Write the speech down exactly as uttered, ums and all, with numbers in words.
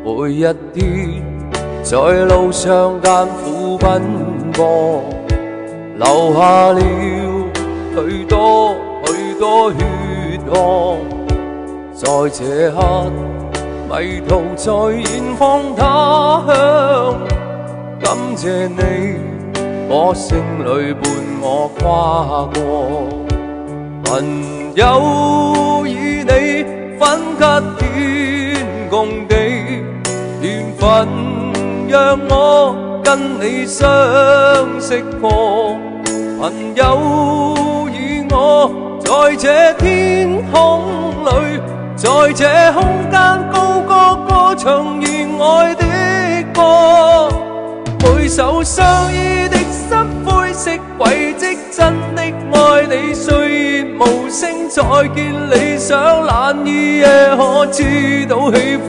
每一天在路上艱苦奔波，流下了許多許多血汗。在這刻迷途在遠方他鄉，感謝你，歌聲裏伴我跨過。朋友與你分隔天共地，緣分讓我跟你相識過。朋友與我在這天空裏，在這空間高歌歌唱意愛的歌。每首相依的心灰色軌跡，真的愛你，歲月無聲，再見理想難以也可知道喜歡。